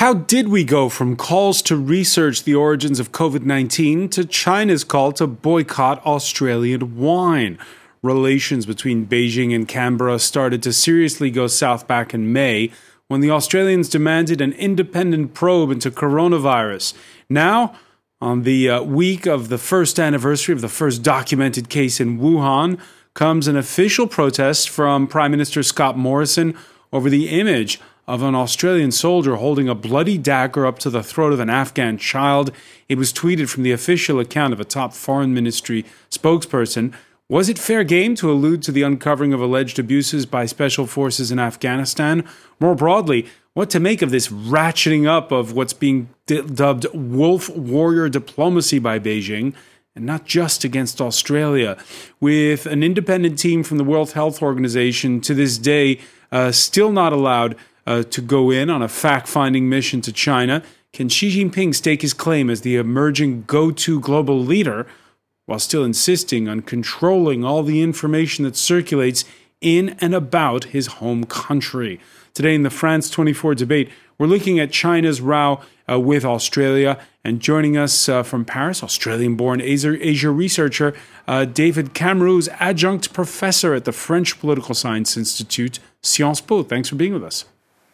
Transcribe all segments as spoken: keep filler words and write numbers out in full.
How did we go from calls to research the origins of COVID nineteen to China's call to boycott Australian wine? Relations between Beijing and Canberra started to seriously go south back in May when the Australians demanded an independent probe into coronavirus. Now, on the uh, week of the first anniversary of the first documented case in Wuhan, comes an official protest from Prime Minister Scott Morrison over the image of an Australian soldier holding a bloody dagger up to the throat of an Afghan child. It was tweeted from the official account of a top foreign ministry spokesperson. Was it fair game to allude to the uncovering of alleged abuses by special forces in Afghanistan? More broadly, what to make of this ratcheting up of what's being d- dubbed wolf warrior diplomacy by Beijing, and not just against Australia, with an independent team from the World Health Organization to this day uh, still not allowed Uh, to go in on a fact-finding mission to China. Can Xi Jinping stake his claim as the emerging go-to global leader while still insisting on controlling all the information that circulates in and about his home country? Today in the France twenty-four debate, we're looking at China's row uh, with Australia, and joining us uh, from Paris, Australian-born Asia, Asia researcher uh, David Cameron, who's adjunct professor at the French Political Science Institute, Sciences Po. Thanks for being with us.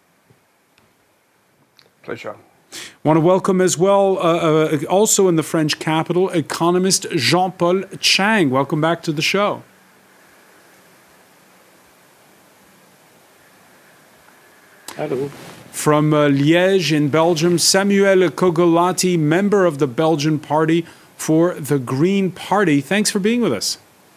Pleasure. Want to welcome as well, uh, uh, also in the French capital, economist Jean-Paul Chang. Welcome back to the show. Hello. From uh, Liège in Belgium, Samuel Cogolati, member of the Belgian Party for the Green Party. Thanks for being with us.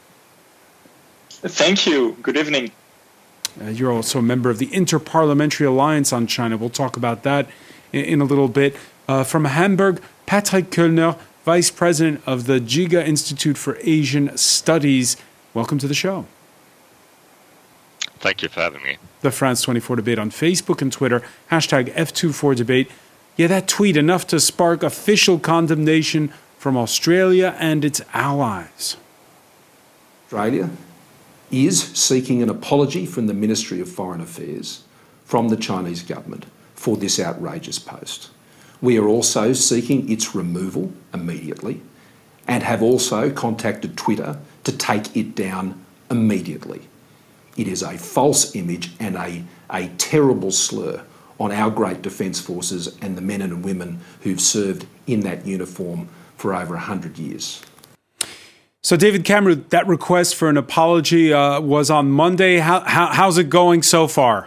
Thank you. Good evening. Uh, you're also a member of the Inter-Parliamentary Alliance on China. We'll talk about that in, in a little bit. Uh, from Hamburg, Patrick Koellner, Vice President of the Jiga Institute for Asian Studies. Welcome to the show. Thank you for having me. The France twenty-four debate on Facebook and Twitter, hashtag F twenty-four debate. Yeah, that tweet enough to spark official condemnation from Australia and its allies. Australia is seeking an apology from the Ministry of Foreign Affairs, from the Chinese government, for this outrageous post. We are also seeking its removal immediately and have also contacted Twitter to take it down immediately. It is a false image and a, a terrible slur on our great defence forces and the men and women who've served in that uniform for over one hundred years. So, David Cameron, that request for an apology uh, was on Monday. How, how, how's it going so far?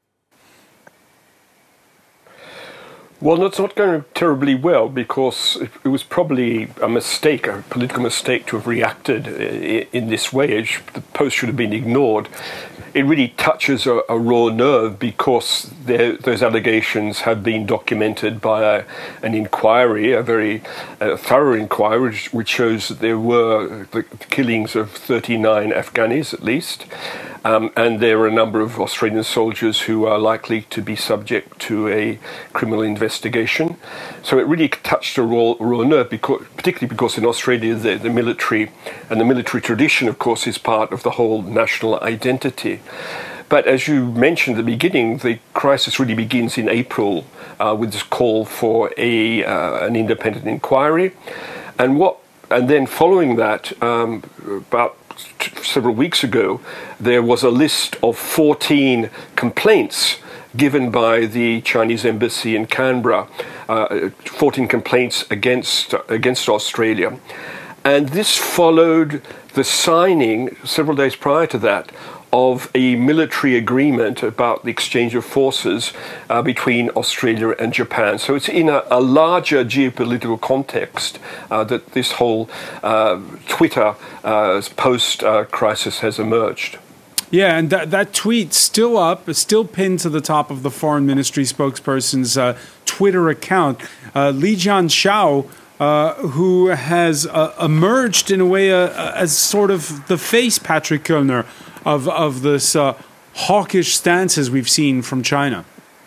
Well, it's not going terribly well because it was probably a mistake, a political mistake to have reacted in this way. The post should have been ignored. It really touches a, a raw nerve because those allegations have been documented by a, an inquiry, a very uh, thorough inquiry, which, which shows that there were the killings of thirty-nine Afghanis at least. Um, and there are a number of Australian soldiers who are likely to be subject to a criminal investigation. So it really touched a raw, raw nerve, because, particularly because in Australia the, the military and the military tradition, of course, is part of the whole national identity. But as you mentioned at the beginning, the crisis really begins in April uh, with this call for a uh, an independent inquiry, and what and then following that, um, about several weeks ago, there was a list of fourteen complaints given by the Chinese embassy in Canberra, uh, fourteen complaints against against Australia. And this followed the signing, several days prior to that, of a military agreement about the exchange of forces uh, between Australia and Japan. So it's in a, a larger geopolitical context uh, that this whole uh, Twitter uh, post-crisis uh, has emerged. Yeah, and that, that tweet still up, still pinned to the top of the foreign ministry spokesperson's uh, Twitter account. Uh, Li Jianshao, uh, who has uh, emerged in a way uh, as sort of the face, Patrick Koellner, of of this uh, hawkish stances we've seen from China.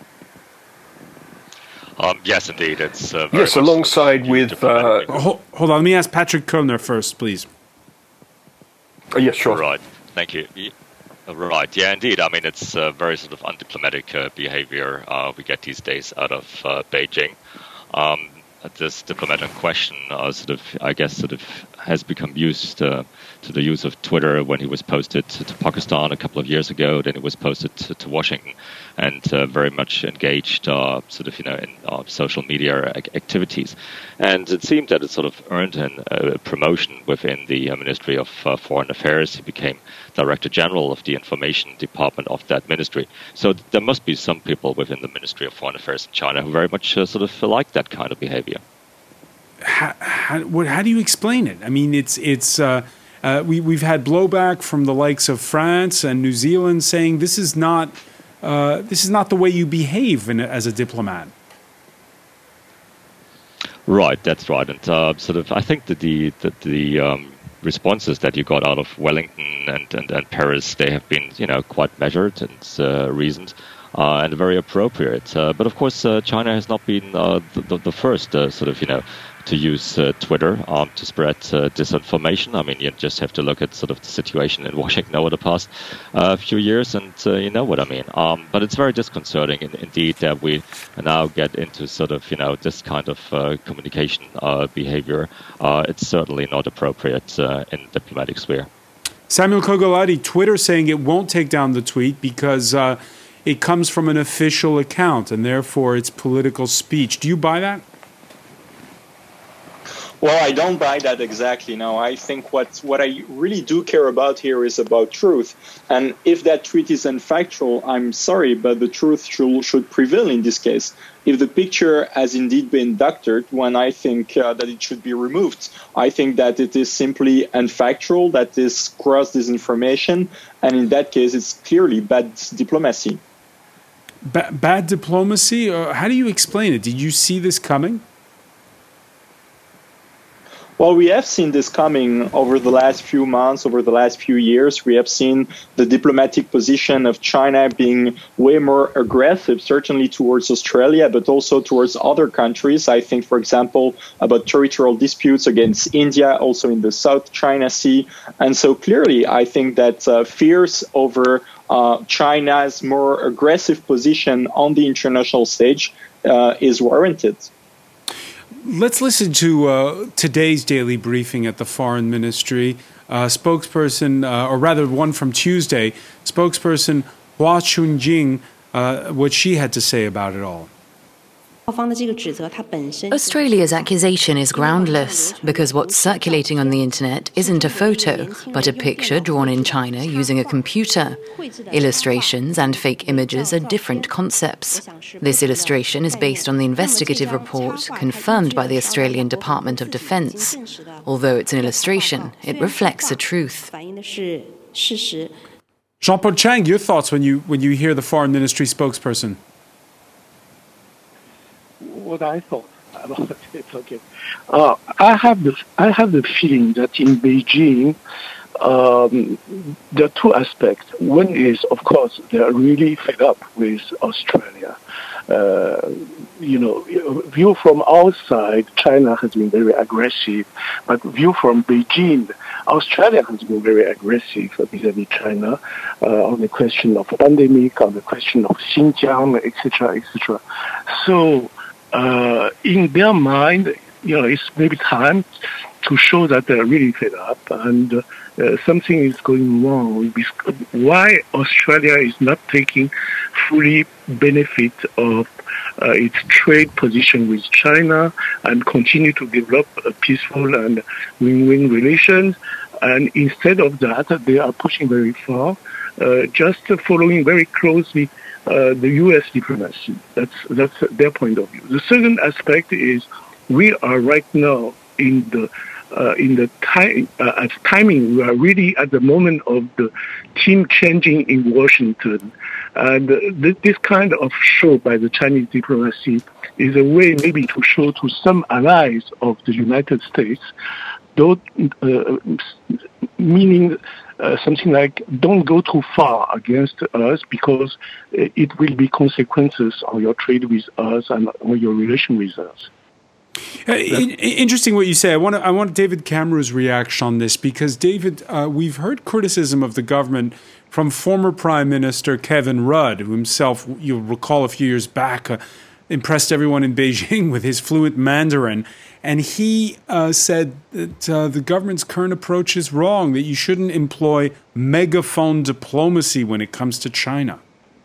Um, yes, indeed. It's uh, very yes, alongside with. Uh, hold, hold on, let me ask Patrick Koellner first, please. Oh, yes, sure. Right. Thank you. Right. Yeah, indeed. I mean, it's uh, very sort of undiplomatic uh, behavior uh, we get these days out of uh, Beijing. Um, this diplomatic question, uh, sort of, I guess, sort of has become used uh, to the use of Twitter when he was posted to, to Pakistan a couple of years ago. Then it was posted to, to Washington, and uh, very much engaged, uh, sort of, you know, in uh, social media ac- activities. And it seemed that it sort of earned him a promotion within the uh, Ministry of uh, Foreign Affairs. He became Director General of the Information Department of that ministry. So there must be some people within the Ministry of Foreign Affairs in China who very much uh, sort of like that kind of behavior. How, how, what, how do you explain it? I mean, it's it's uh, uh, we we've had blowback from the likes of France and New Zealand saying this is not uh, this is not the way you behave in, as a diplomat. Right, that's right, and uh, sort of I think that the that the um, responses that you got out of Wellington and, and, and Paris, they have been, you know, quite measured and uh, reasoned uh, and very appropriate. Uh, but of course, uh, China has not been uh, the, the first uh, sort of, you know, to use uh, Twitter um, to spread uh, disinformation. I mean, you just have to look at sort of the situation in Washington over the past uh, few years, and uh, you know what I mean. Um, but it's very disconcerting, in, indeed, that we now get into sort of, you know, this kind of uh, communication uh, behavior. Uh, it's certainly not appropriate uh, in the diplomatic sphere. Samuel Kogolati, Twitter saying it won't take down the tweet because uh, it comes from an official account, and therefore it's political speech. Do you buy that? Well, I don't buy that exactly. No, I think what, what I really do care about here is about truth. And if that tweet is unfactual, I'm sorry, but the truth should, should prevail in this case. If the picture has indeed been doctored, when I think uh, that it should be removed, I think that it is simply unfactual, that is gross disinformation, and in that case, it's clearly bad diplomacy. Ba- bad diplomacy? Uh, how do you explain it? Did you see this coming? Well, we have seen this coming over the last few months, over the last few years. We have seen the diplomatic position of China being way more aggressive, certainly towards Australia, but also towards other countries. I think, for example, about territorial disputes against India, also in the South China Sea. And so clearly, I think that uh, fears over uh, China's more aggressive position on the international stage uh, is warranted. Let's listen to uh, today's daily briefing at the Foreign Ministry. Uh, spokesperson, uh, or rather one from Tuesday, spokesperson Hua Chunying, uh, what she had to say about it all. Australia's accusation is groundless because what's circulating on the internet isn't a photo, but a picture drawn in China using a computer. Illustrations and fake images are different concepts. This illustration is based on the investigative report confirmed by the Australian Department of Defence. Although it's an illustration, it reflects the truth. Jean-Paul Chang, your thoughts when you when you hear the Foreign Ministry spokesperson? What I thought about it. Okay, uh, I have the I have the feeling that in Beijing, um, there are two aspects. One is, of course, they are really fed up with Australia. Uh, you know, view from outside, China has been very aggressive, but view from Beijing, Australia has been very aggressive vis-à-vis China uh, on the question of pandemic, on the question of Xinjiang, et cetera, et cetera. So. Uh, in their mind, you know, it's maybe time to show that they're really fed up and uh, something is going wrong. Why Australia is not taking fully benefit of uh, its trade position with China and continue to develop a peaceful and win-win relations. And instead of that, they are pushing very far, uh, just following very closely Uh, the U S diplomacy. That's that's their point of view. The second aspect is we are right now in the uh, in the time uh, at timing. We are really at the moment of the team changing in Washington, and uh, th- this kind of show by the Chinese diplomacy is a way maybe to show to some allies of the United States, though, uh, meaning. Uh, something like, don't go too far against us because it will be consequences on your trade with us and on your relation with us. Uh, in, interesting what you say. I want to, I want David Camerer's reaction on this because, David, uh, we've heard criticism of the government from former Prime Minister Kevin Rudd, who himself, you'll recall a few years back, uh, impressed everyone in Beijing with his fluent Mandarin. And he uh, said that uh, the government's current approach is wrong, that you shouldn't employ megaphone diplomacy when it comes to China.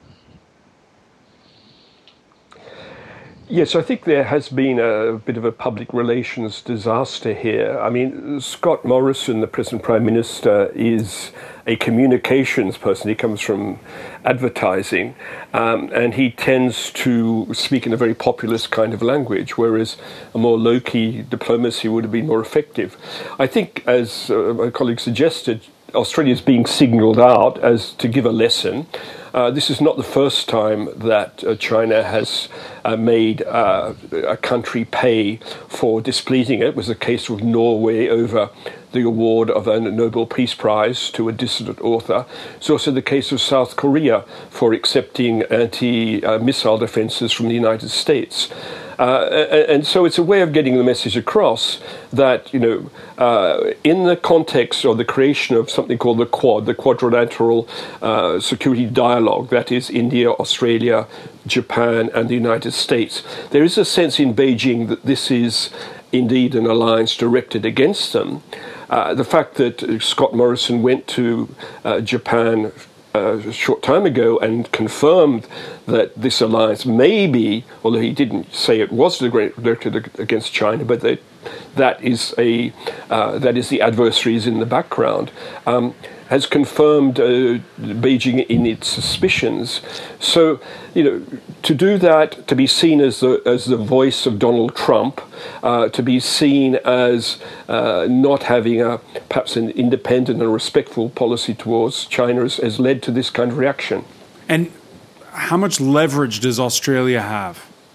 Yes, I think there has been a bit of a public relations disaster here. I mean, Scott Morrison, the present Prime Minister, is a communications person. He comes from advertising, um, and he tends to speak in a very populist kind of language, whereas a more low-key diplomacy would have been more effective. I think, as uh, my colleague suggested, Australia is being signalled out as to give a lesson. Uh, this is not the first time that uh, China has uh, made uh, a country pay for displeasing it. It was the case with Norway over the award of a Nobel Peace Prize to a dissident author. It's also the case of South Korea for accepting anti-missile defenses from the United States. Uh, and so it's a way of getting the message across that, you know, uh, in the context of the creation of something called the Quad, the Quadrilateral uh, Security Dialogue, that is India, Australia, Japan, and the United States, there is a sense in Beijing that this is indeed an alliance directed against them. Uh, the fact that Scott Morrison went to uh, Japan Uh, a short time ago and confirmed that this alliance may be, although he didn't say it was directed against China, but that that is a uh, that is the adversaries in the background, um, has confirmed uh, Beijing in its suspicions. So, you know, to do that, to be seen as the as the voice of Donald Trump, uh, to be seen as uh, not having a perhaps an independent and respectful policy towards China has, has led to this kind of reaction. And how much leverage does Australia have?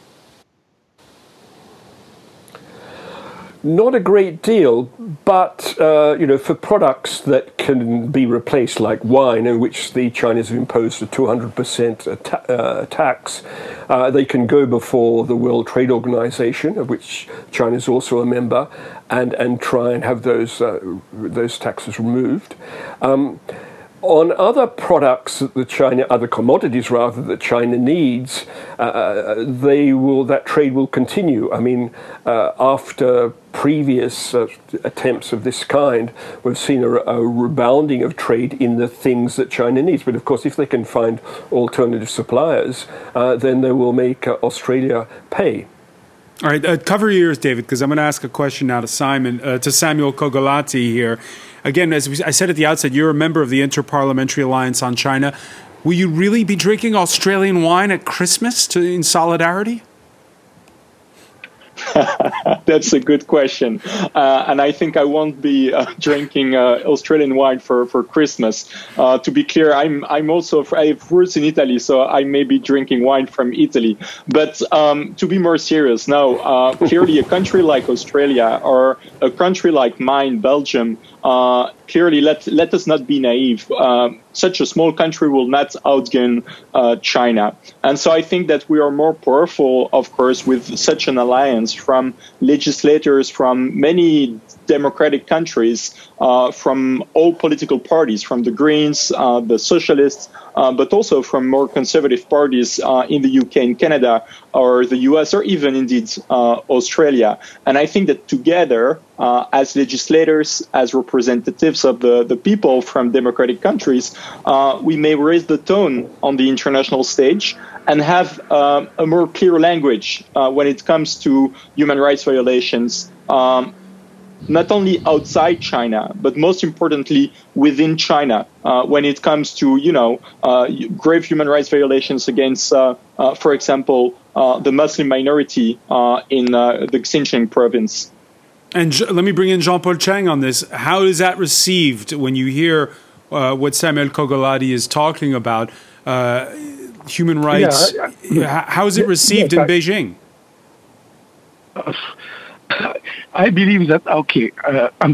Not a great deal, but uh, you know, for products that can be replaced, like wine, in which the Chinese have imposed a two hundred percent ta- uh, tax, uh, they can go before the World Trade Organization, of which China is also a member, and and try and have those uh, those taxes removed. Um, On other products that the China, other commodities rather that China needs, uh, they will that trade will continue. I mean, uh, after previous uh, attempts of this kind, we've seen a, a rebounding of trade in the things that China needs. But of course, if they can find alternative suppliers, uh, then they will make uh, Australia pay. All right, uh, cover your ears, David, because I'm going to ask a question now to Simon, uh, to Samuel Kogolati here. Again, as I said at the outset, you're a member of the Inter-Parliamentary Alliance on China. Will you really be drinking Australian wine at Christmas to, in solidarity? That's a good question. Uh, and I think I won't be uh, drinking uh, Australian wine for, for Christmas. Uh, to be clear, I'm I'm also, I have roots in Italy, so I may be drinking wine from Italy. But um, to be more serious, no, uh, clearly a country like Australia or a country like mine, Belgium, uh, clearly let, let us not be naive. Uh, such a small country will not outgun uh, China. And so I think that we are more powerful, of course, with such an alliance from legislators from many democratic countries, uh, from all political parties, from the Greens, uh, the Socialists, uh, but also from more conservative parties uh, in the U K and Canada, or the U S, or even indeed uh, Australia. And I think that together, uh, as legislators, as representatives of the, the people from democratic countries, uh, we may raise the tone on the international stage and have uh, a more clear language uh, when it comes to human rights violations, um, not only outside China, but most importantly within China, uh, when it comes to, you know, uh, grave human rights violations against, uh, uh, for example, uh, the Muslim minority uh, in uh, the Xinjiang province. And J- let me bring in Jean-Paul Chang on this. How is that received when you hear uh, what Samuel Kogolati is talking about? Uh, human rights, yeah, yeah. How is it received yeah, in Beijing? Uh, I believe that, okay, uh, um,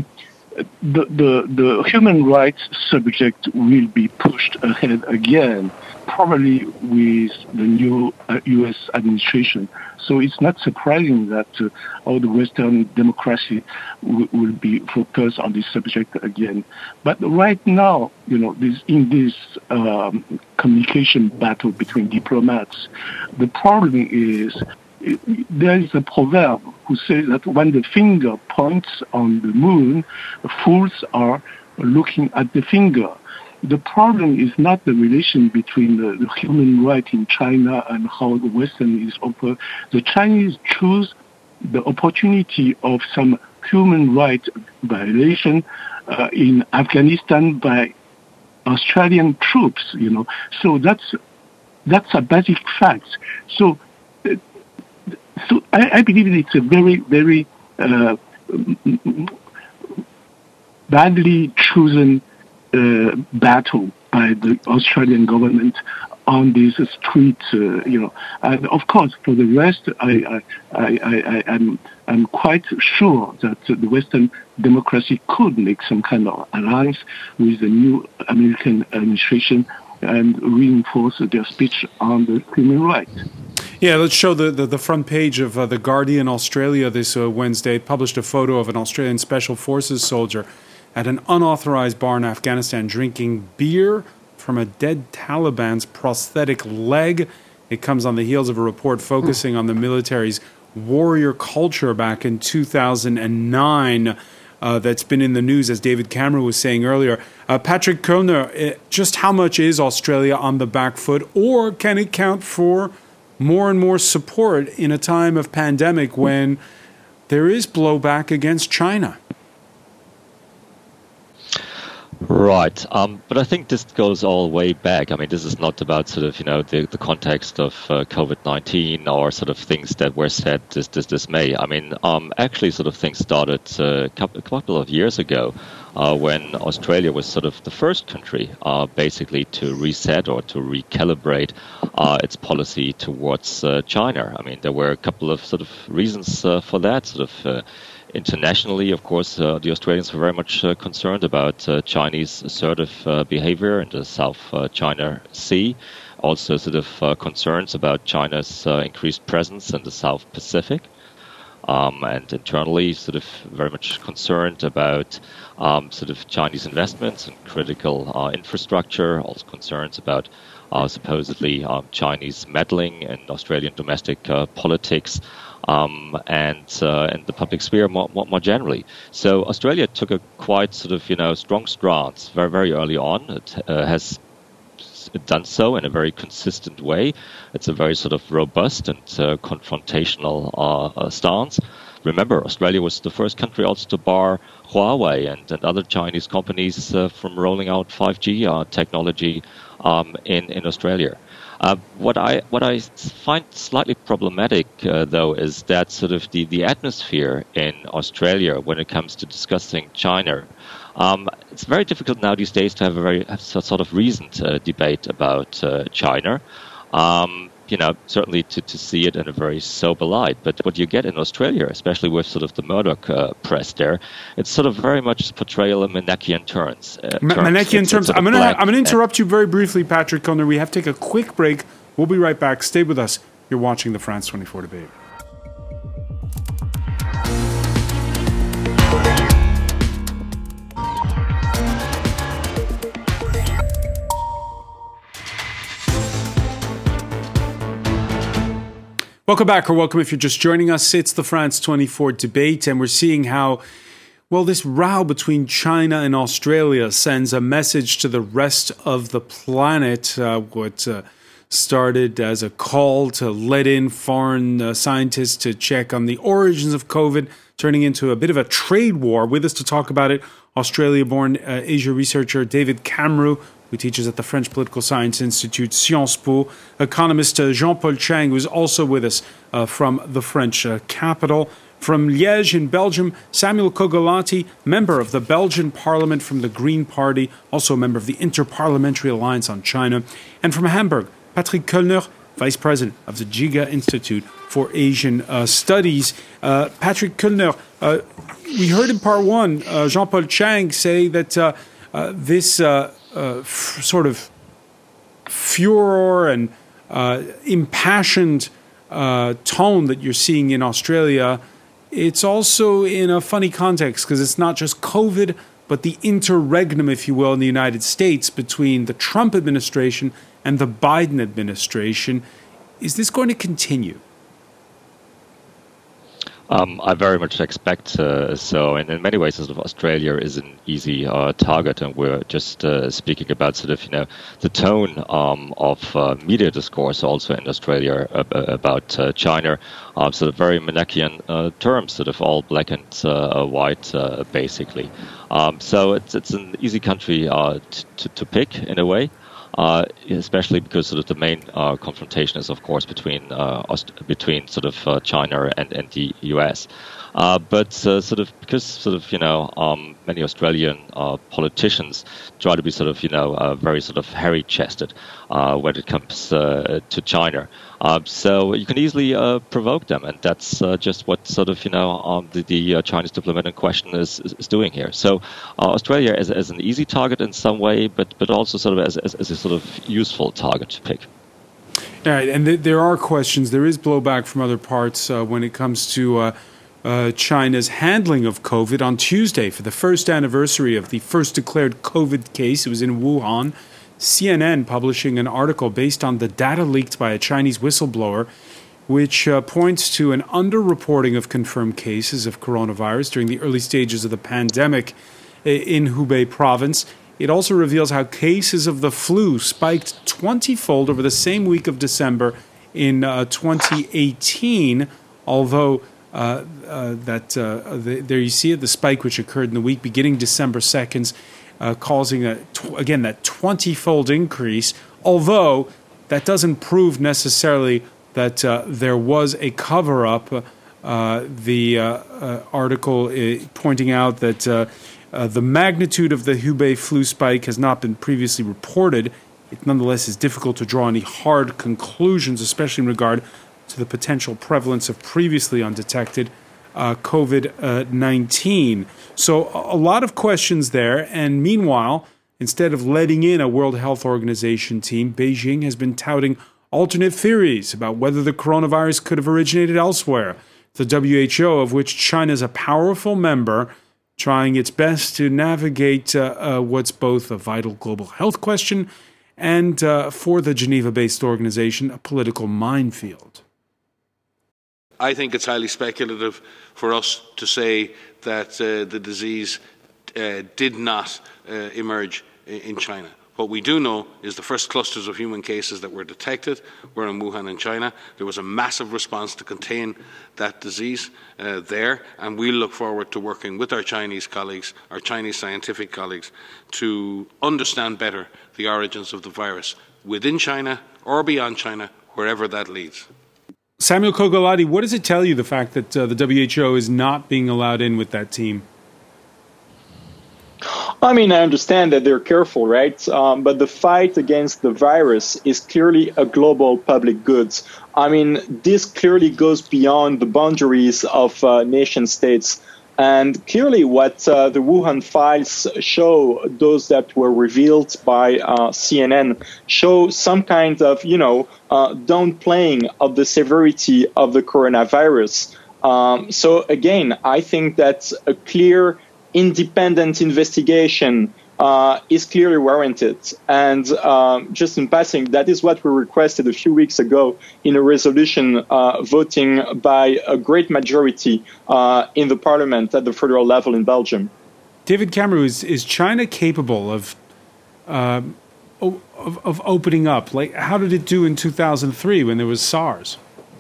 the, the, the human rights subject will be pushed ahead again, probably with the new uh, U S administration. So it's not surprising that uh, all the Western democracy w- will be focused on this subject again. But right now, you know, this, in this um, communication battle between diplomats, the problem is it, there is a proverb who says that when the finger points on the moon, fools are looking at the finger. The problem is not the relation between the, the human right in China and how the Western is open. The Chinese choose the opportunity of some human rights violation uh, in Afghanistan by Australian troops, you know. So that's that's a basic fact. So, uh, so I, I believe it's a very, very uh, badly chosen Uh, battle by the Australian government on this street, uh, you know. And of course, for the rest, I, I, I, I, I'm, I'm quite sure that the Western democracy could make some kind of alliance with the new American administration and reinforce their speech on the human rights. Yeah, let's show the, the, the front page of uh, The Guardian Australia this uh, Wednesday. It published a photo of an Australian Special Forces soldier at an unauthorized bar in Afghanistan drinking beer from a dead Taliban's prosthetic leg. It comes on the heels of a report focusing on the military's warrior culture back in two thousand nine uh, that's been in the news, as David Cameron was saying earlier. Uh, Patrick Koellner, just how much is Australia on the back foot, or can it count for more and more support in a time of pandemic when there is blowback against China? Right, um, but I think this goes all way back. I mean, this is not about sort of, you know, the, the context of uh, COVID nineteen or sort of things that were said this this, this May. I mean, um, actually sort of things started uh, a couple of years ago uh, when Australia was sort of the first country uh, basically to reset or to recalibrate uh, its policy towards uh, China. I mean, there were a couple of sort of reasons uh, for that, sort of uh, internationally, of course, uh, the Australians were very much uh, concerned about uh, Chinese assertive uh, behavior in the South uh, China Sea. Also, sort of uh, concerns about China's uh, increased presence in the South Pacific. Um, and internally, sort of very much concerned about um, sort of Chinese investments in critical uh, infrastructure. Also concerns about uh, supposedly um, Chinese meddling in Australian domestic uh, politics. Um, and uh, and the public sphere more, more, more generally. So Australia took a quite sort of, you know, strong stance very, very early on. It uh, has done so in a very consistent way. It's a very sort of robust and uh, confrontational uh, uh, stance. Remember, Australia was the first country also to bar Huawei and, and other Chinese companies uh, from rolling out five G uh, technology um, in, in Australia. Uh, what I what I find slightly problematic, uh, though, is that sort of the, the atmosphere in Australia when it comes to discussing China. Um, it's very difficult now these days to have a very have sort of reasoned uh, debate about uh, China. Um, you know, certainly to, to see it in a very sober light. But what you get in Australia, especially with sort of the Murdoch uh, press there, it's sort of very much portrayal of Manichaean terms. Uh, Ma- terms. Manichaean it's, terms. it's I'm going to I'm going to interrupt you very briefly, Patrick Koellner. We have to take a quick break. We'll be right back. Stay with us. You're watching the France twenty-four debate. Welcome back, or welcome if you're just joining us. It's the France twenty-four debate, and we're seeing how, well, this row between China and Australia sends a message to the rest of the planet. Uh, what uh, started as a call to let in foreign uh, scientists to check on the origins of COVID, turning into a bit of a trade war. With us to talk about it, Australia-born uh, Asia researcher David Cameron, who teaches at the French Political Science Institute, Sciences Po. Economist uh, Jean-Paul Chang, who is also with us uh, from the French uh, capital. From Liège in Belgium, Samuel Kogolati, member of the Belgian Parliament from the Green Party, also a member of the Inter-Parliamentary Alliance on China. And from Hamburg, Patrick Koellner, vice president of the Giga Institute for Asian uh, Studies. Uh, Patrick Koellner, uh, we heard in part one uh, Jean-Paul Chang say that uh, uh, this uh, uh, f- sort of furor and uh, impassioned uh, tone that you're seeing in Australia, it's also in a funny context because it's not just COVID, but the interregnum, if you will, in the United States between the Trump administration and the Biden administration. Is this going to continue? Um, I very much expect uh, so. And in many ways, sort of Australia is an easy uh, target, and we're just uh, speaking about sort of you know the tone um, of uh, media discourse also in Australia uh, about uh, China, uh, sort of very Manichaean uh, terms, sort of all black and uh, white, uh, basically. Um, so it's it's an easy country uh, to to pick in a way. Uh, especially because sort of the main uh, confrontation is, of course, between uh, Aust- between sort of uh, China and, and the U S. Uh, but uh, sort of because sort of you know um, many Australian uh, politicians try to be sort of you know uh, very sort of hairy-chested uh, when it comes uh, to China. Uh, so you can easily uh, provoke them, and that's uh, just what sort of you know um, the, the uh, Chinese diplomat in question is, is, is doing here. So uh, Australia is, is an easy target in some way, but but also sort of as, as, as a sort of useful target to pick. All right, and th- there are questions. There is blowback from other parts uh, when it comes to uh, uh, China's handling of COVID. On Tuesday, for the first anniversary of the first declared COVID case, it was in Wuhan. C N N publishing an article based on the data leaked by a Chinese whistleblower, which uh, points to an underreporting of confirmed cases of coronavirus during the early stages of the pandemic in Hubei province. It also reveals how cases of the flu spiked twenty-fold over the same week of December in uh, twenty eighteen, although uh, uh, that uh, the, there you see it, the spike which occurred in the week beginning December second, uh, causing, a tw- again, that twenty-fold increase, although that doesn't prove necessarily that uh, there was a cover-up. Uh, the uh, uh, article uh, pointing out that uh, uh, the magnitude of the Hubei flu spike has not been previously reported. It nonetheless is difficult to draw any hard conclusions, especially in regard to the potential prevalence of previously undetected uh, COVID nineteen. So a lot of questions there. And meanwhile, instead of letting in a World Health Organization team, Beijing has been touting alternate theories about whether the coronavirus could have originated elsewhere. The W H O, of which China is a powerful member, trying its best to navigate uh, uh, what's both a vital global health question and, uh, for the Geneva-based organization, a political minefield. I think it's highly speculative for us to say that uh, the disease uh, did not uh, emerge in China. What we do know is the first clusters of human cases that were detected were in Wuhan in China. There was a massive response to contain that disease uh, there, and we look forward to working with our Chinese colleagues, our Chinese scientific colleagues, to understand better the origins of the virus within China or beyond China, wherever that leads. Samuel Kogolati, what does it tell you, the fact that uh, the W H O is not being allowed in with that team? I mean, I understand that they're careful, right? Um, but the fight against the virus is clearly a global public good. I mean, this clearly goes beyond the boundaries of uh, nation states. And clearly what uh, the Wuhan files show, those that were revealed by uh, C N N, show some kind of, you know, uh, downplaying of the severity of the coronavirus. Um, so again, I think that a clear independent investigation uh, is clearly warranted. And um, just in passing, that is what we requested a few weeks ago in a resolution uh, voting by a great majority uh, in the parliament at the federal level in Belgium. David Cameron, is, is China capable of, uh, of of opening up? Like, how did it do in two thousand three when there was SARS?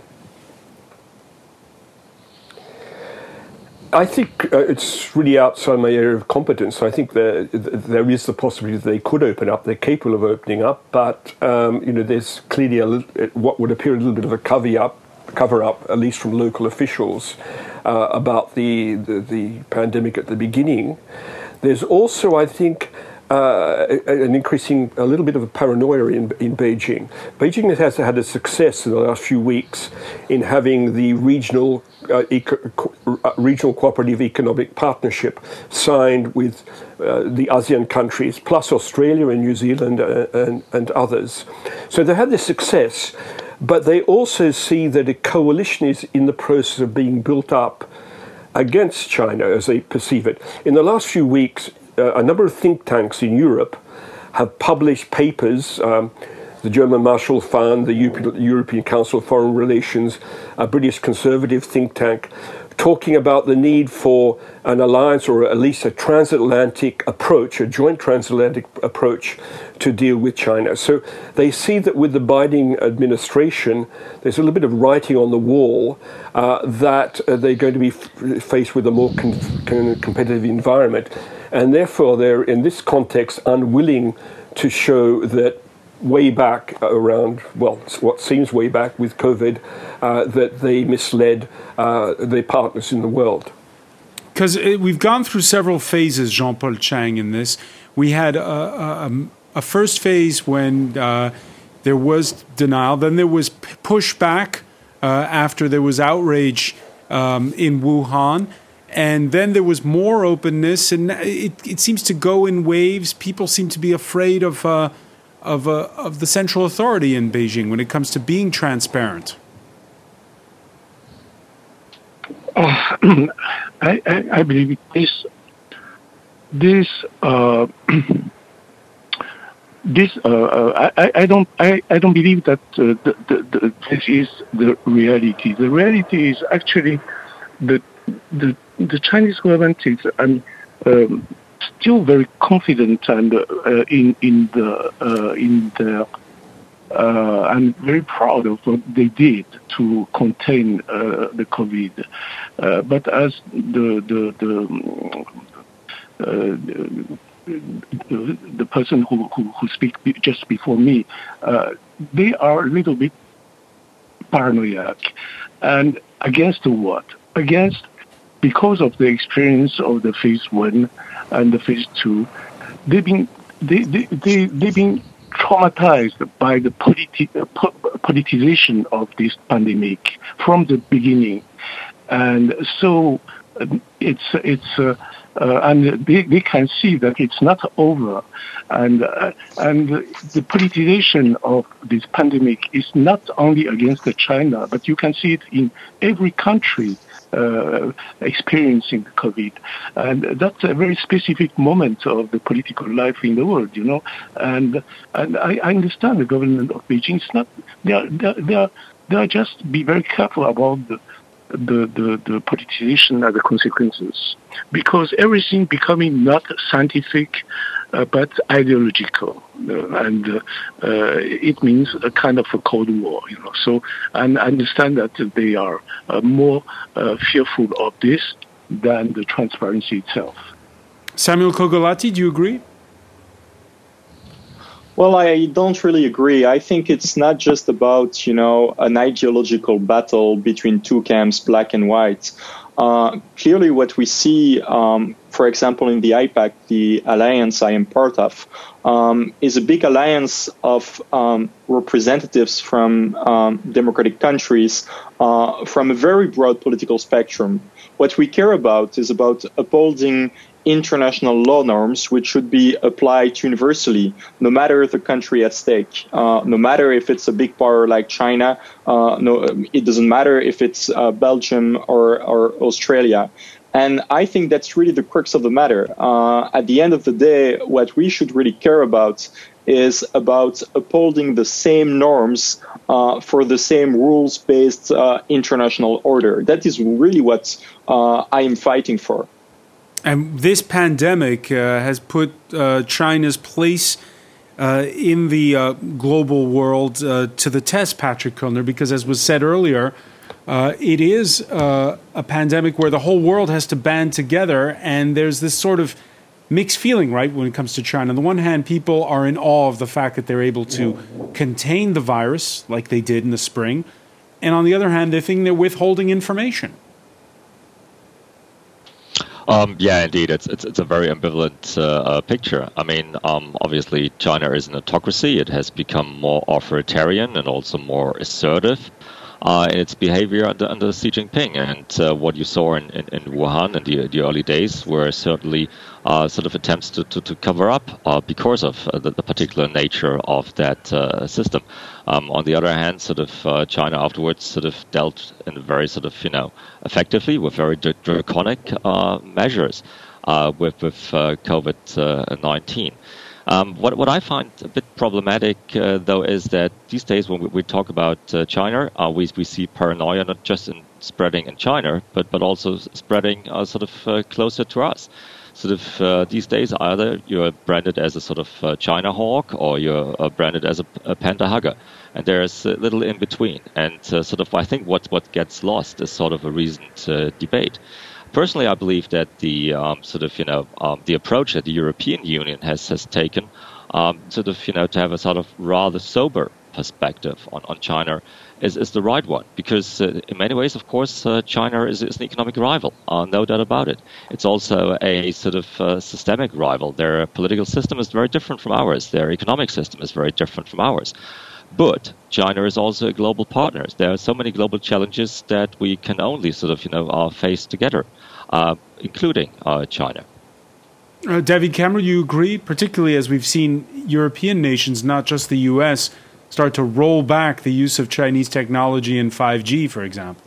I think uh, it's really outside my area of competence. I think there, there is the possibility that they could open up. They're capable of opening up, but um, you know, there's clearly a little, what would appear a little bit of a cover up, cover up, at least from local officials, uh, about the, the the pandemic at the beginning. There's also, I think, uh, an increasing, a little bit of a paranoia in, in Beijing. Beijing has had a success in the last few weeks in having the regional uh, eco, uh, regional cooperative economic partnership signed with uh, the ASEAN countries, plus Australia and New Zealand uh, and, and others. So they had this success, but they also see that a coalition is in the process of being built up against China as they perceive it. In the last few weeks, uh, a number of think tanks in Europe have published papers, um, the German Marshall Fund, the European Council of Foreign Relations, a British conservative think tank, talking about the need for an alliance or at least a transatlantic approach, a joint transatlantic approach to deal with China. So they see that with the Biden administration, there's a little bit of writing on the wall uh, that uh, they're going to be f- faced with a more con- con- competitive environment. And therefore, they're, in this context, unwilling to show that way back around, well, what seems way back with COVID, uh, that they misled uh, their partners in the world. Because we've gone through several phases, Jean-Paul Chang, in this. We had a, a, a first phase when uh, there was denial, then there was pushback uh, after there was outrage um, in Wuhan, and then there was more openness, and it, it seems to go in waves. People seem to be afraid of uh, of uh, of the central authority in Beijing when it comes to being transparent. Uh, I, I, I believe this this uh, this uh, I, I don't I, I don't believe that uh, the, the, the, this is the reality. The reality is actually the the the Chinese government is um, um, still very confident and uh, in in the uh, in the. Uh, I'm very proud of what they did to contain uh, the COVID. Uh, but as the the the, uh, the, the person who who, who speak just before me, uh, they are a little bit paranoid. And against what? Against because of the experience of the phase one and the phase two, they've been they they, they they've been traumatized by the politi- po- politicization of this pandemic from the beginning, and so uh, it's it's uh, uh, and they, they can see that it's not over, and uh, and the politicization of this pandemic is not only against China, but you can see it in every country Uh, experiencing COVID, and that's a very specific moment of the political life in the world, you know. And and I, I understand the government of Beijing. It's not they are they are, they are, they are just be very careful about the the, the the politicization and the consequences, because everything becoming not scientific uh, but ideological, uh, and uh, uh, it means a kind of a Cold War, you know. So, and I understand that they are uh, more uh, fearful of this than the transparency itself. Samuel Kogolati, do you agree? Well, I don't really agree. I think it's not just about, you know, an ideological battle between two camps, black and white. Uh, clearly, what we see, um, for example, in the I PAC, the alliance I am part of, um, is a big alliance of um, representatives from um, democratic countries uh, from a very broad political spectrum. What we care about is about upholding international law norms, which should be applied universally, no matter the country at stake, uh, no matter if it's a big power like China, uh, no, it doesn't matter if it's uh, Belgium or, or Australia. And I think that's really the crux of the matter. Uh, at the end of the day, what we should really care about is about upholding the same norms uh, for the same rules-based uh, international order. That is really what uh, I am fighting for. And this pandemic uh, has put uh, China's place uh, in the uh, global world uh, to the test, Patrick Kullner, because as was said earlier, uh, it is uh, a pandemic where the whole world has to band together, and there's this sort of mixed feeling, right, when it comes to China. On the one hand, people are in awe of the fact that they're able to contain the virus like they did in the spring, and on the other hand, they think they're withholding information. Um, yeah, indeed, it's it's it's a very ambivalent uh, uh, picture. I mean, um, obviously, China is an autocracy. It has become more authoritarian and also more assertive uh, in its behavior under, under Xi Jinping. And uh, what you saw in, in, in Wuhan in the, the early days were certainly uh, sort of attempts to, to, to cover up uh, because of uh, the, the particular nature of that uh, system. Um, on the other hand, sort of uh, China afterwards sort of dealt in a very sort of, you know, effectively with very draconic uh, measures uh, with, with uh, COVID nineteen. Um, what, what I find a bit problematic, uh, though, is that these days when we, we talk about uh, China, uh, we, we see paranoia not just in spreading in China, but, but also spreading uh, sort of uh, closer to us. Sort of uh, these days, either you're branded as a sort of uh, China hawk or you're uh, branded as a, a panda hugger. And there's a little in between. And uh, sort of I think what, what gets lost is sort of a reasoned uh, debate. Personally, I believe that the um, sort of, you know, um, the approach that the European Union has, has taken um, sort of, you know, to have a sort of rather sober perspective on, on China is, is the right one. Because uh, in many ways, of course, uh, China is, is an economic rival, uh, no doubt about it. It's also a sort of uh, systemic rival. Their political system is very different from ours. Their economic system is very different from ours. But China is also a global partner. There are so many global challenges that we can only sort of, you know, uh, face together, uh, including uh, China. Uh, David Cameron, you agree, particularly as we've seen European nations, not just the U S, start to roll back the use of Chinese technology in five G, for example?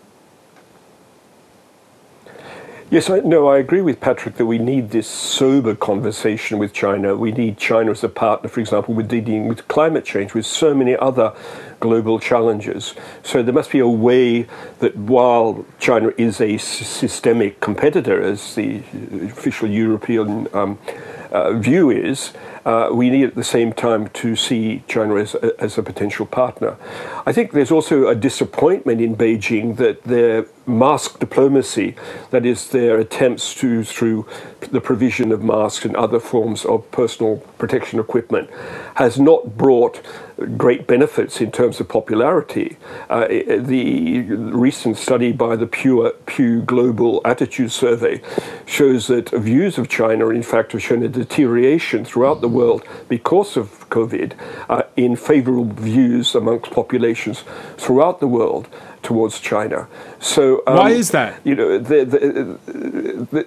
Yes, I, no, I agree with Patrick that we need this sober conversation with China. We need China as a partner, for example, with dealing with climate change, with so many other global challenges. So there must be a way that while China is a s- systemic competitor, as the official European um, uh, view is, uh, we need at the same time to see China as a, as a potential partner. I think there's also a disappointment in Beijing that their mask diplomacy, that is their attempts to, through the provision of masks and other forms of personal protection equipment, has not brought great benefits in terms of popularity. Uh, the recent study by the Pew, Pew Global Attitude Survey shows that views of China, in fact, have shown a deterioration throughout the world because of COVID uh, in favorable views amongst populations throughout the world towards China. So um, why is that? You know, the, the, the,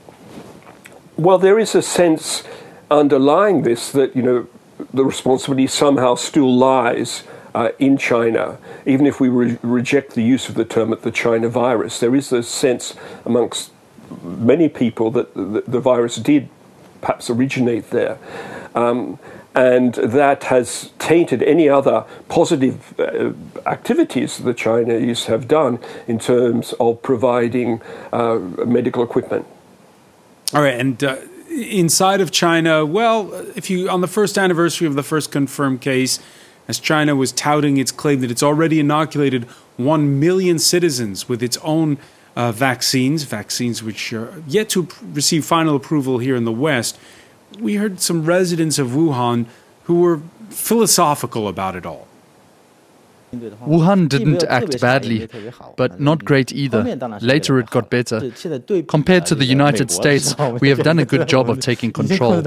well, there is a sense underlying this that, you know, the responsibility somehow still lies uh, in China, even if we re- reject the use of the term the China virus. There is a sense amongst many people that the, the virus did perhaps originate there. Um, and that has tainted any other positive uh, activities the Chinese have done in terms of providing uh, medical equipment. All right, and uh, inside of China, well, if you on the first anniversary of the first confirmed case, as China was touting its claim that it's already inoculated one million citizens with its own uh, vaccines, vaccines which are yet to receive final approval here in the West, we heard some residents of Wuhan who were philosophical about it all. Wuhan didn't act badly, but not great either. Later it got better. Compared to the United States, we have done a good job of taking control.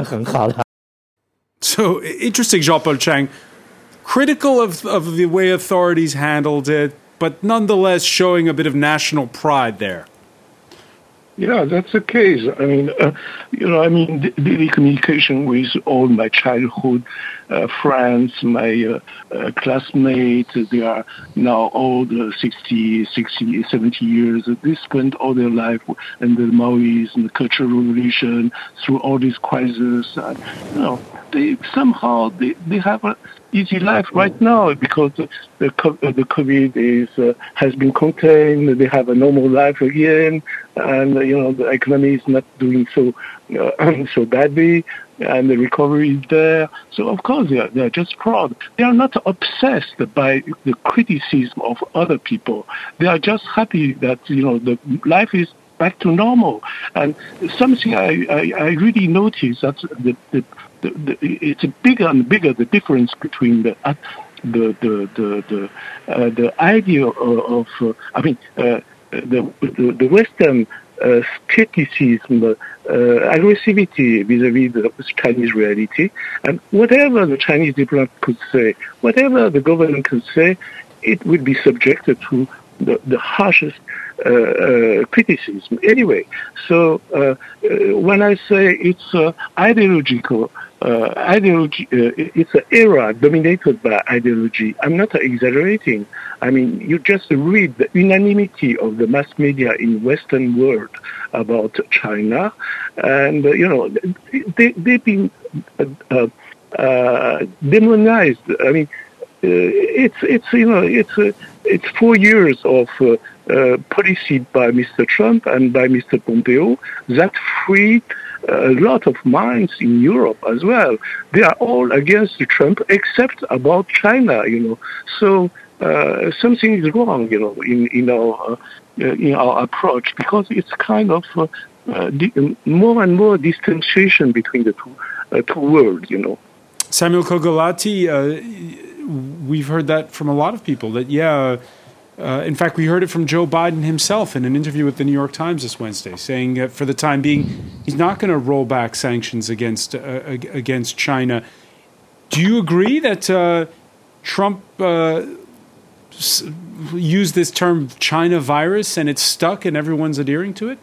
So, interesting, Jean-Paul Chang. Critical of, of the way authorities handled it, but nonetheless showing a bit of national pride there. Yeah, that's the case. I mean, uh, you know, I mean, the, the communication with all my childhood uh, friends, my uh, uh, classmates, they are now all the sixty, sixty, seventy years. They spent all their life in the Maoism, the Cultural Revolution, through all these crises. And, you know, they somehow they, they have a easy life right now because the the, the COVID is uh, has been contained. They have a normal life again, and uh, you know the economy is not doing so uh, so badly, and the recovery is there. So of course they are they are just proud. They are not obsessed by the criticism of other people. They are just happy that you know the life is back to normal. And something I I, I really noticed that the the The, the, it's a bigger and bigger the difference between the uh, the the the the, uh, the idea of, of uh, I mean uh, the, the the Western uh, skepticism, uh, aggressivity vis-à-vis the Chinese reality. And whatever the Chinese diplomat could say, whatever the government could say, it would be subjected to the, the harshest uh, uh, criticism. Anyway, so uh, uh, when I say it's uh, ideological, uh, ideology, uh, it's an era dominated by ideology, I'm not exaggerating. I mean, you just read the unanimity of the mass media in Western world about China, and, uh, you know, they, they've been uh, uh, uh, demonized. I mean, uh, it's, it's, you know, it's, uh, it's four years of uh, uh, policy by Mister Trump and by Mister Pompeo that freed a lot of minds in Europe as well. They are all against Trump except about China, you know. So uh, something is wrong, you know, in, in our uh, in our approach, because it's kind of uh, uh, di- more and more distanciation between the two uh, two worlds, you know. Samuel Kogolati, uh, we've heard that from a lot of people. That yeah. Uh, in fact, we heard it from Joe Biden himself in an interview with the New York Times this Wednesday, saying that for the time being, he's not going to roll back sanctions against uh, against China. Do you agree that uh, Trump uh, s- used this term China virus and it's stuck and everyone's adhering to it?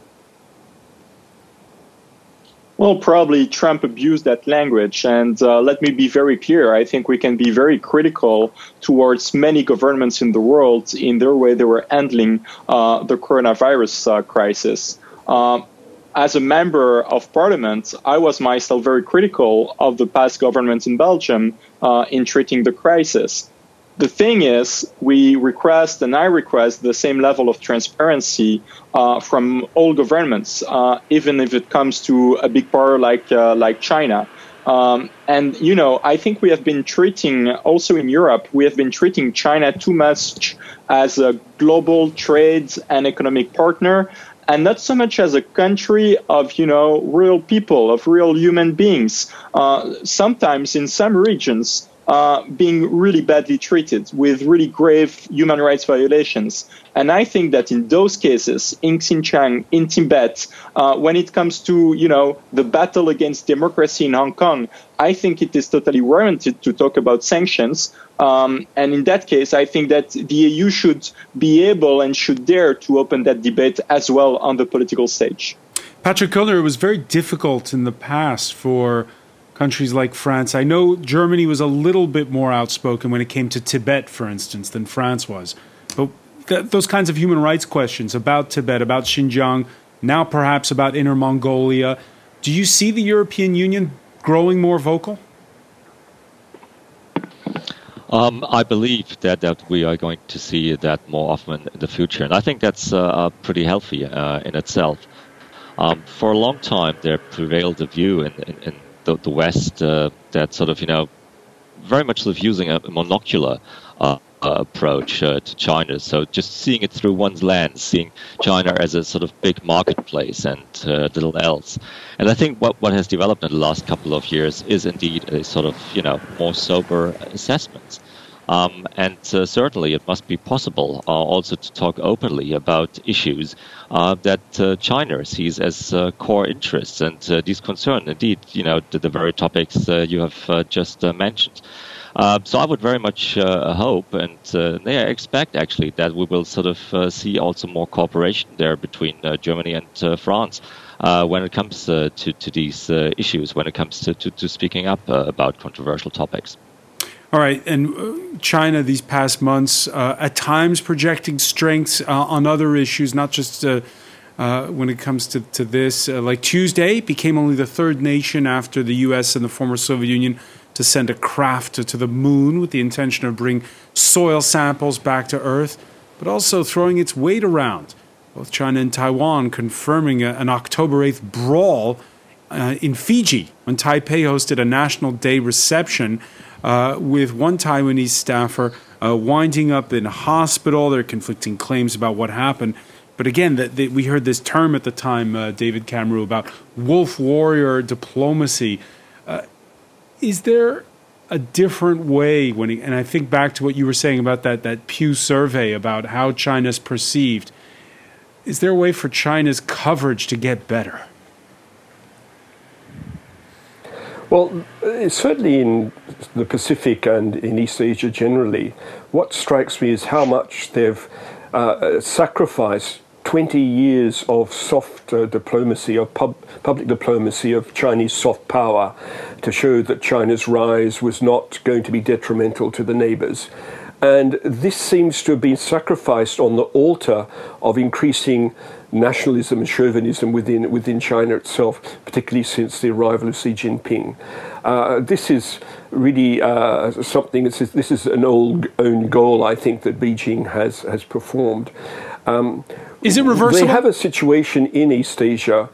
Well, probably Trump abused that language. And uh, let me be very clear. I think we can be very critical towards many governments in the world in their way they were handling uh, the coronavirus uh, crisis. Uh, as a member of parliament, I was myself very critical of the past governments in Belgium uh, in treating the crisis. The thing is, we request, and I request, the same level of transparency uh, from all governments, uh, even if it comes to a big power like uh, like China. Um, and, you know, I think we have been treating, also in Europe, we have been treating China too much as a global trade and economic partner, and not so much as a country of, you know, real people, of real human beings. Uh, sometimes in some regions, Uh, being really badly treated with really grave human rights violations. And I think that in those cases, in Xinjiang, in Tibet, uh, when it comes to, you know, the battle against democracy in Hong Kong, I think it is totally warranted to talk about sanctions. Um, and in that case, I think that the E U should be able and should dare to open that debate as well on the political stage. Patrick Kullner, it was very difficult in the past for countries like France. I know Germany was a little bit more outspoken when it came to Tibet, for instance, than France was. But th- those kinds of human rights questions about Tibet, about Xinjiang, now perhaps about Inner Mongolia, do you see the European Union growing more vocal? Um, I believe that, that we are going to see that more often in the future. And I think that's uh, pretty healthy uh, in itself. Um, for a long time, there prevailed a view in, in, in The, the West uh, that sort of, you know, very much sort of using a monocular uh, uh, approach uh, to China. So just seeing it through one's lens, seeing China as a sort of big marketplace and uh, little else. And I think what, what has developed in the last couple of years is indeed a sort of, you know, more sober assessment. Um, and uh, certainly it must be possible uh, also to talk openly about issues uh, that uh, China sees as uh, core interests and uh, these concern, indeed, you know, the, the very topics uh, you have uh, just uh, mentioned. Uh, so I would very much uh, hope and uh, yeah, expect actually that we will sort of uh, see also more cooperation there between uh, Germany and uh, France uh, when it comes uh, to, to these uh, issues, when it comes to, to, to speaking up uh, about controversial topics. All right, and China these past months, uh, at times projecting strengths uh, on other issues, not just uh, uh, when it comes to, to this. Uh, like Tuesday, became only the third nation after the U S and the former Soviet Union to send a craft to, to the moon with the intention of bringing soil samples back to Earth, but also throwing its weight around. Both China and Taiwan confirming a, an October eighth brawl uh, in Fiji when Taipei hosted a National Day reception Uh, with one Taiwanese staffer uh, winding up in hospital. There are conflicting claims about what happened. But again, the, the, we heard this term at the time, uh, David Cameron, about wolf warrior diplomacy. Uh, is there a different way when, it, and I think back to what you were saying about that, that Pew survey about how China's perceived. is there a way for China's coverage to get better? Well, certainly in the Pacific and in East Asia generally, what strikes me is how much they've uh, sacrificed twenty years of soft uh, diplomacy, of pub- public diplomacy, of Chinese soft power to show that China's rise was not going to be detrimental to the neighbors. And this seems to have been sacrificed on the altar of increasing nationalism and chauvinism within within China itself, particularly since the arrival of Xi Jinping. Uh, this is really uh, something, this is, this is an old own goal, I think, that Beijing has, has performed. Um, is it reversible? They have a situation in East Asia.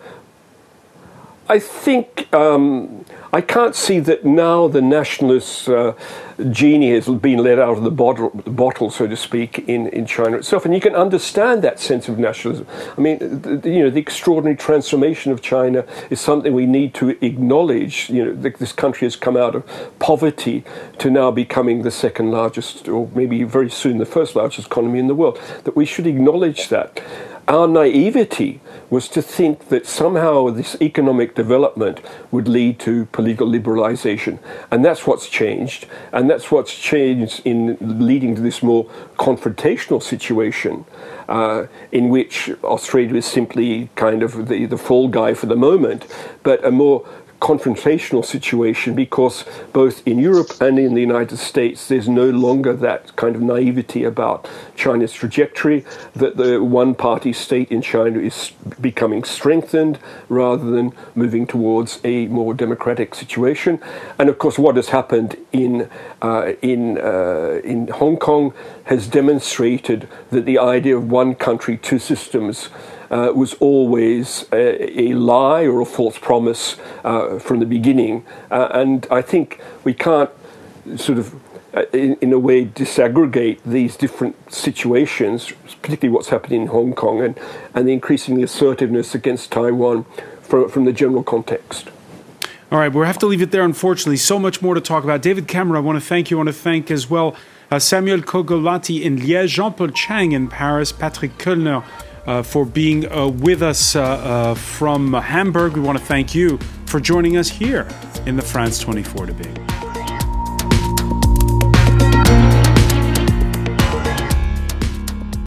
I think um, I can't see that now the nationalist uh, genie has been let out of the bottle, the bottle, so to speak, in, in China itself, and you can understand that sense of nationalism. I mean, the, the, you know, the extraordinary transformation of China is something we need to acknowledge. You know, the, this country has come out of poverty to now becoming the second largest, or maybe very soon the first largest economy in the world. That we should acknowledge that. Our naivety was to think that somehow this economic development would lead to political liberalization. And that's what's changed. And that's what's changed in leading to this more confrontational situation uh, in which Australia is simply kind of the, the fall guy for the moment, but a more confrontational situation, because both in Europe and in the United States there's no longer that kind of naivety about China's trajectory, that the one-party state in China is becoming strengthened rather than moving towards a more democratic situation. And of course what has happened in uh, in uh, in Hong Kong has demonstrated that the idea of one country, two systems Uh, was always a, a lie or a false promise uh, from the beginning. Uh, and I think we can't sort of, uh, in, in a way, disaggregate these different situations, particularly what's happening in Hong Kong and, and the increasing assertiveness against Taiwan from, from the general context. All right, we'll have to leave it there, unfortunately. So much more to talk about. David Cameron, I want to thank you. I want to thank as well uh, Samuel Kogolati in Liège, Jean-Paul Chang in Paris, Patrick Koellner, Uh, for being uh, with us uh, uh, from Hamburg. We want to thank you for joining us here in the France twenty-four debate.